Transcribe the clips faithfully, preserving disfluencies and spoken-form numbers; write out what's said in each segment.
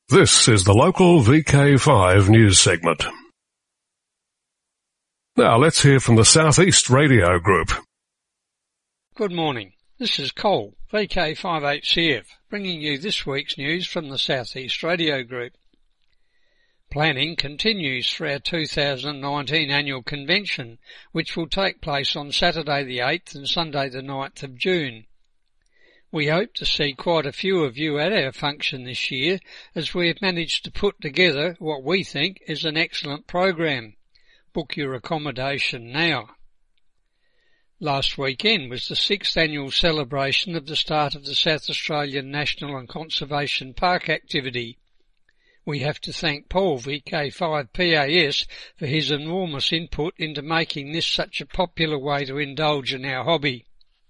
This is the local V K five news segment. Now let's hear from the South East Radio Group. Good morning. This is Cole, V K five eight C F, bringing you this week's news from the South East Radio Group. Planning continues for our two thousand nineteen annual convention, which will take place on Saturday the eighth and Sunday the ninth of June. We hope to see quite a few of you at our function this year, as we have managed to put together what we think is an excellent program. Book your accommodation now. Last weekend was the sixth annual celebration of the start of the South Australian National and Conservation Park activity. We have to thank Paul, V K five P A S, for his enormous input into making this such a popular way to indulge in our hobby.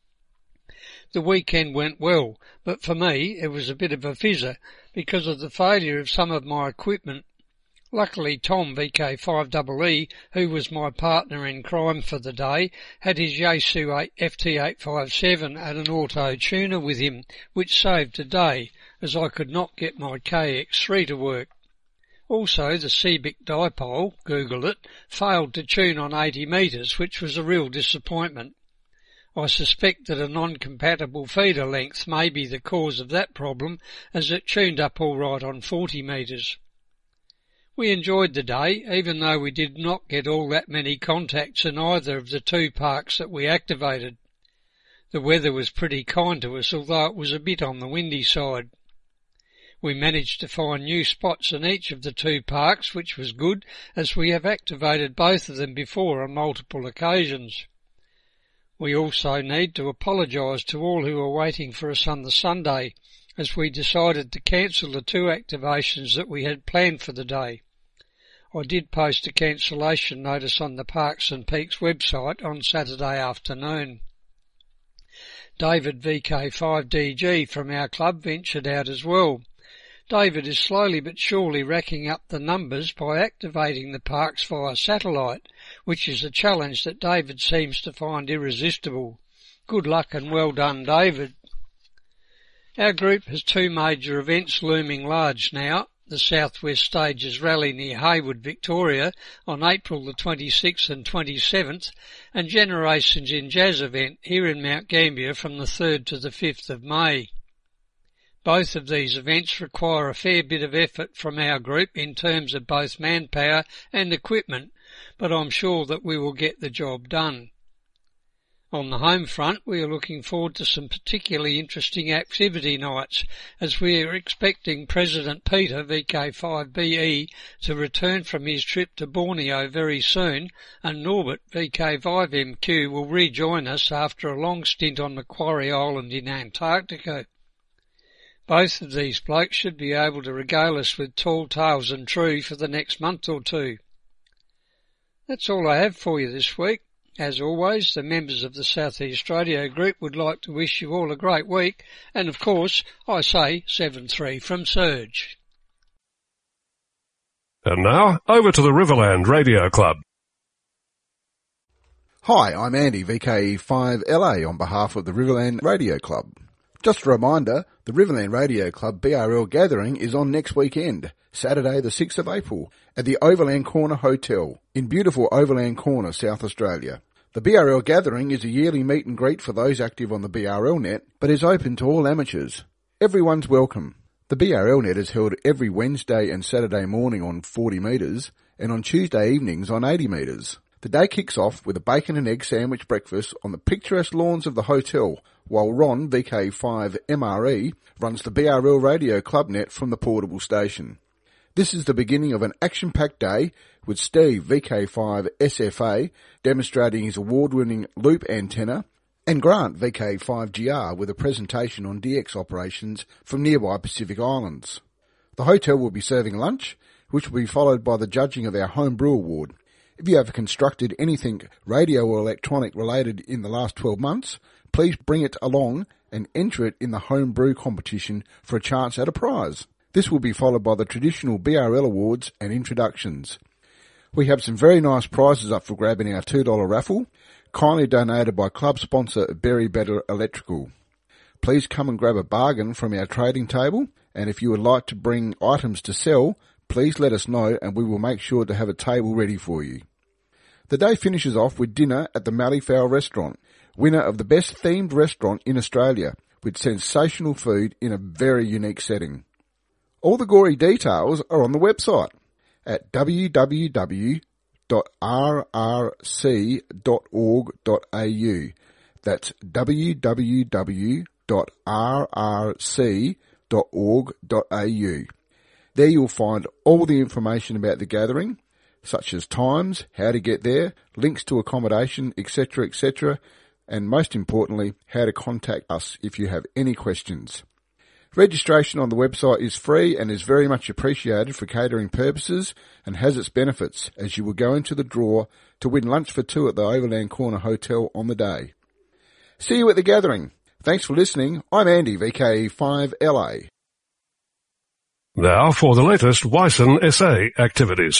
The weekend went well, but for me it was a bit of a fizzer because of the failure of some of my equipment. Luckily Tom, V K five E E, who was my partner in crime for the day, had his Yaesu F T eight fifty-seven and an auto tuner with him, which saved a day, as I could not get my K X three to work. Also the Seebeck dipole, Google it, failed to tune on eighty metres, which was a real disappointment. I suspect that a non-compatible feeder length may be the cause of that problem, as it tuned up all right on forty metres. We enjoyed the day, even though we did not get all that many contacts in either of the two parks that we activated. The weather was pretty kind to us, although it was a bit on the windy side. We managed to find new spots in each of the two parks, which was good, as we have activated both of them before on multiple occasions. We also need to apologise to all who are waiting for us on the Sunday, as we decided to cancel the two activations that we had planned for the day. I did post a cancellation notice on the Parks and Peaks website on Saturday afternoon. David, V K five D G from our club, ventured out as well. David is slowly but surely racking up the numbers by activating the parks via satellite, which is a challenge that David seems to find irresistible. Good luck and well done, David. Our group has two major events looming large now. The South West Stages Rally near Hayward, Victoria, on April the twenty-sixth and twenty-seventh, and Generations in Jazz event here in Mount Gambier from the third to the fifth of May. Both of these events require a fair bit of effort from our group in terms of both manpower and equipment, but I'm sure that we will get the job done. On the home front, we are looking forward to some particularly interesting activity nights, as we are expecting President Peter, V K five B E, to return from his trip to Borneo very soon, and Norbert, V K five M Q, will rejoin us after a long stint on Macquarie Island in Antarctica. Both of these blokes should be able to regale us with tall tales and true for the next month or two. That's all I have for you this week. As always, the members of the South East Radio Group would like to wish you all a great week, and of course, I say seven three from Surge. And now, over to the Riverland Radio Club. Hi, I'm Andy, V K five L A, on behalf of the Riverland Radio Club. Just a reminder, the Riverland Radio Club B R L gathering is on next weekend, Saturday the sixth of April, at the Overland Corner Hotel in beautiful Overland Corner, South Australia. The B R L gathering is a yearly meet and greet for those active on the B R L net, but is open to all amateurs. Everyone's welcome. The B R L net is held every Wednesday and Saturday morning on forty metres and on Tuesday evenings on eighty metres. The day kicks off with a bacon and egg sandwich breakfast on the picturesque lawns of the hotel, while Ron, V K five M R E, runs the B R L Radio Club net from the portable station. This is the beginning of an action-packed day with Steve, V K five S F A, demonstrating his award-winning loop antenna, and Grant, V K five G R, with a presentation on D X operations from nearby Pacific Islands. The hotel will be serving lunch, which will be followed by the judging of our Homebrew Award. If you have constructed anything radio or electronic related in the last twelve months, please bring it along and enter it in the Homebrew competition for a chance at a prize. This will be followed by the traditional B R L awards and introductions. We have some very nice prizes up for grab in our two dollar raffle, kindly donated by club sponsor Berry Better Electrical. Please come and grab a bargain from our trading table and if you would like to bring items to sell, please let us know and we will make sure to have a table ready for you. The day finishes off with dinner at the Malleefowl Restaurant, winner of the best themed restaurant in Australia, with sensational food in a very unique setting. All the gory details are on the website at w w w dot r r c dot org dot a u. That's w w w dot r r c dot org dot a u. There you'll find all the information about the gathering, such as times, how to get there, links to accommodation, et cetera, et cetera, and most importantly, how to contact us if you have any questions. Registration on the website is free and is very much appreciated for catering purposes and has its benefits, as you will go into the draw to win lunch for two at the Overland Corner Hotel on the day. See you at the gathering. Thanks for listening. I'm Andy, V K five L A. Now for the latest Wyson S A activities.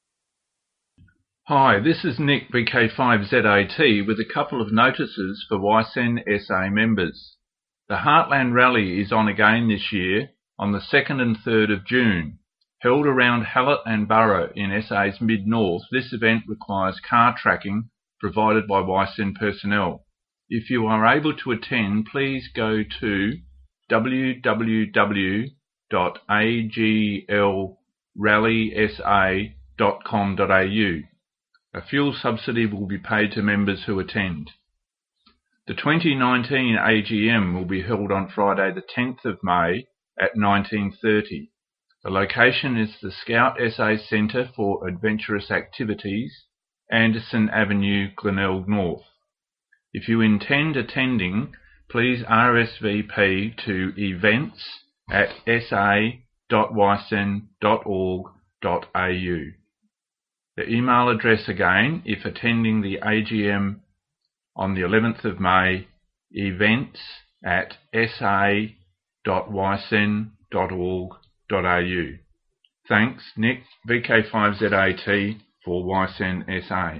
Hi, this is Nick, V K five Z A T, with a couple of notices for Wyson S A members. The Heartland Rally is on again this year on the second and third of June. Held around Hallett and Burra in S A's mid-north, this event requires car tracking provided by Wyson personnel. If you are able to attend, please go to w w w dot a g l rally s a dot com dot a u. A fuel subsidy will be paid to members who attend. The twenty nineteen A G M will be held on Friday the tenth of May at nineteen thirty. The location is the Scout S A Centre for Adventurous Activities, Anderson Avenue, Glenelg North. If you intend attending, please R S V P to events at s a dot wyson dot org dot a u. The email address again, if attending the A G M on the eleventh of May, events at s a dot wyson dot org dot a u. Thanks, Nick, V K five Z A T for Wyson S A.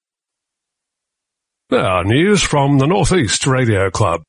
Now, news from the North East Radio Club.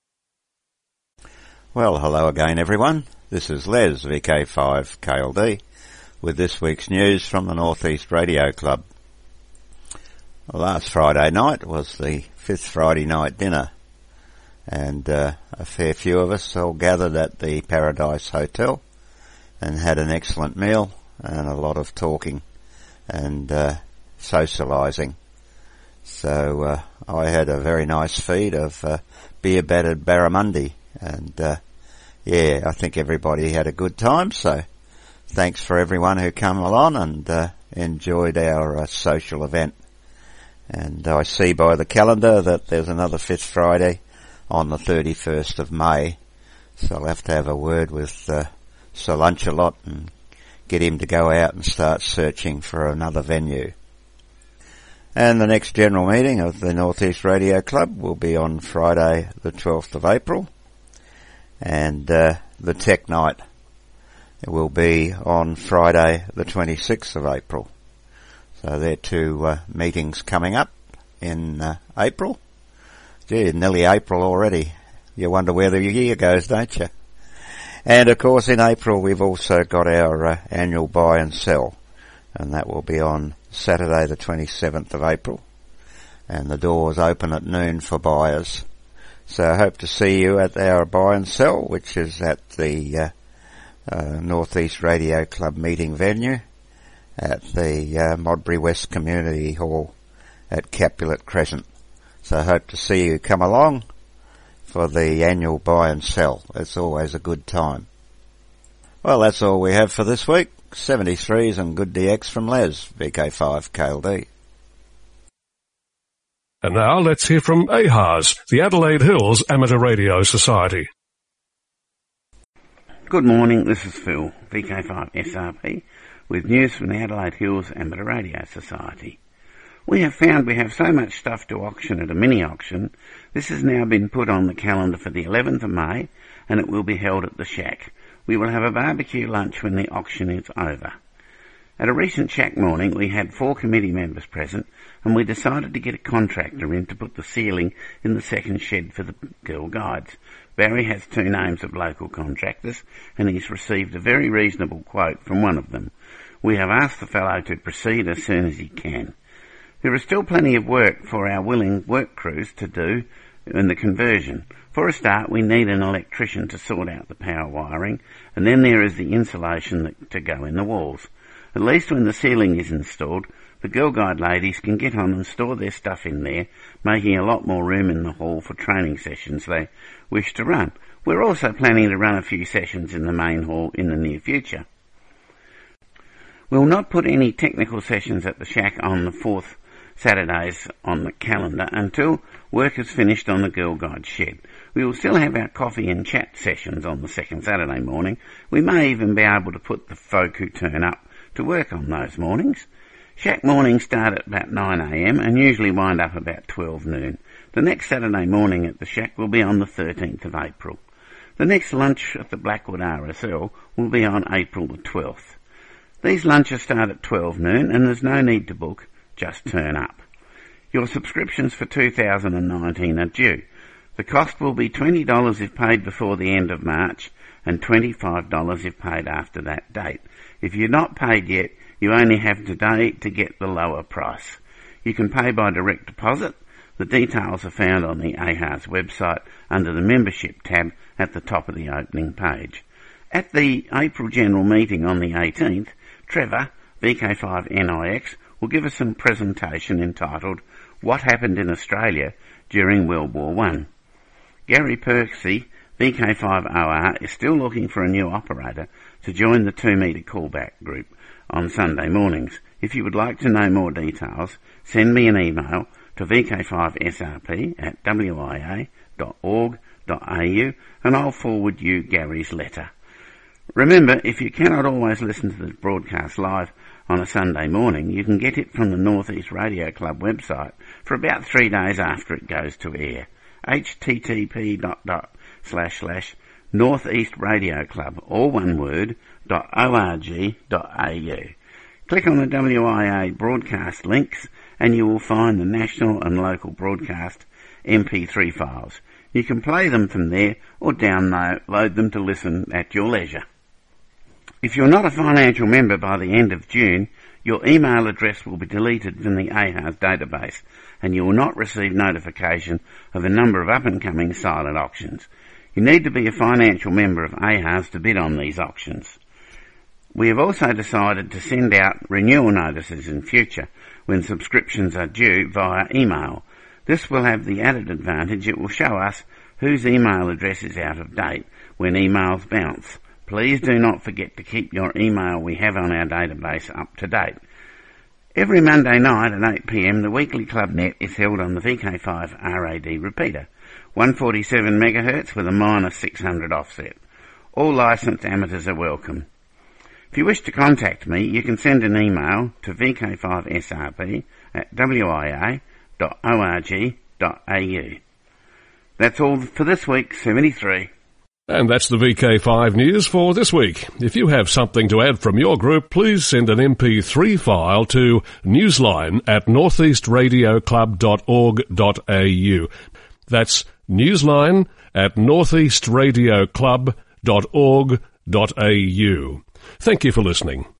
Well, hello again, everyone. This is Les, V K five K L D, with this week's news from the North East Radio Club. Well, last Friday night was the fifth Friday night dinner, and uh, a fair few of us all gathered at the Paradise Hotel and had an excellent meal and a lot of talking and uh, socialising. So uh, I had a very nice feed of uh, beer-battered barramundi, and uh, yeah, I think everybody had a good time, so thanks for everyone who came along and uh, enjoyed our uh, social event. And I see by the calendar that there's another fifth Friday on the thirty-first of May, so I'll have to have a word with uh, Sir Lunchalot and get him to go out and start searching for another venue. And the next general meeting of the North East Radio Club will be on Friday the twelfth of April, and uh, the Tech Night will be on Friday the twenty-sixth of April. So there are two uh, meetings coming up in uh, April. Gee, nearly April already. You wonder where the year goes, don't you? And of course in April we've also got our uh, annual buy and sell, and that will be on Saturday the twenty-seventh of April, and the doors open at noon for buyers. So I hope to see you at our buy and sell, which is at the uh, uh, North East Radio Club meeting venue at the uh, Modbury West Community Hall at Capulet Crescent. So I hope to see you come along for the annual buy and sell. It's always a good time. Well, that's all we have for this week. seventy-threes and good D X from Les, V K five K L D. And now let's hear from A H A S, the Adelaide Hills Amateur Radio Society. Good morning, this is Phil, V K five S R P, with news from the Adelaide Hills Amateur Radio Society. We have found we have so much stuff to auction at a mini-auction. This has now been put on the calendar for the eleventh of May, and it will be held at the Shack. We will have a barbecue lunch when the auction is over. At a recent shack morning, we had four committee members present, and we decided to get a contractor in to put the ceiling in the second shed for the Girl Guides. Barry has two names of local contractors, and he's received a very reasonable quote from one of them. We have asked the fellow to proceed as soon as he can. There is still plenty of work for our willing work crews to do in the conversion. For a start, we need an electrician to sort out the power wiring, and then there is the insulation that, to go in the walls. At least when the ceiling is installed, the Girl Guide ladies can get on and store their stuff in there, making a lot more room in the hall for training sessions they wish to run. We're also planning to run a few sessions in the main hall in the near future. We'll not put any technical sessions at the shack on the fourth Saturdays on the calendar until work is finished on the Girl Guide shed. We will still have our coffee and chat sessions on the second Saturday morning. We may even be able to put the folk who turn up to work on those mornings. Shack mornings start at about nine a m and usually wind up about twelve noon. The next Saturday morning at the shack will be on the thirteenth of April. The next lunch at the Blackwood R S L will be on April the twelfth. These lunches start at twelve noon and there's no need to book, just turn up. Your subscriptions for two thousand nineteen are due. The cost will be twenty dollars if paid before the end of March and twenty-five dollars if paid after that date. If you're not paid yet, you only have today to get the lower price. You can pay by direct deposit. The details are found on the A H A R S website under the membership tab at the top of the opening page. At the April General Meeting on the eighteenth, Trevor, V K five N I X, will give us a presentation entitled What Happened in Australia During World War One. Gary Percy, V K five O R, is still looking for a new operator to join the two metre callback group on Sunday mornings. If you would like to know more details, send me an email to v k five s r p at w i a dot org dot a u and I'll forward you Gary's letter. Remember, if you cannot always listen to the broadcast live on a Sunday morning, you can get it from the North East Radio Club website for about three days after it goes to air. h t t p dot dot slash slash North East Radio Club, all one word, dot org dot a u. Click on the W I A broadcast links and you will find the national and local broadcast M P three files. You can play them from there or download them to listen at your leisure. If you're not a financial member by the end of June, your email address will be deleted from the A H A R S database and you will not receive notification of a number of up-and-coming silent auctions. You need to be a financial member of A H A R S to bid on these auctions. We have also decided to send out renewal notices in future when subscriptions are due via email. This will have the added advantage it will show us whose email address is out of date when emails bounce. Please do not forget to keep your email we have on our database up to date. Every Monday night at eight p m the weekly Club Net is held on the V K five R A D repeater, one forty-seven megahertz with a minus six hundred offset. All licensed amateurs are welcome. If you wish to contact me, you can send an email to v k five s r p at w i a dot org dot a u. That's all for this week, seventy-three. And that's the V K five news for this week. If you have something to add from your group, please send an M P three file to newsline at northeast radio club dot org dot a u. That's newsline at northeast radio club dot org dot a u. Thank you for listening.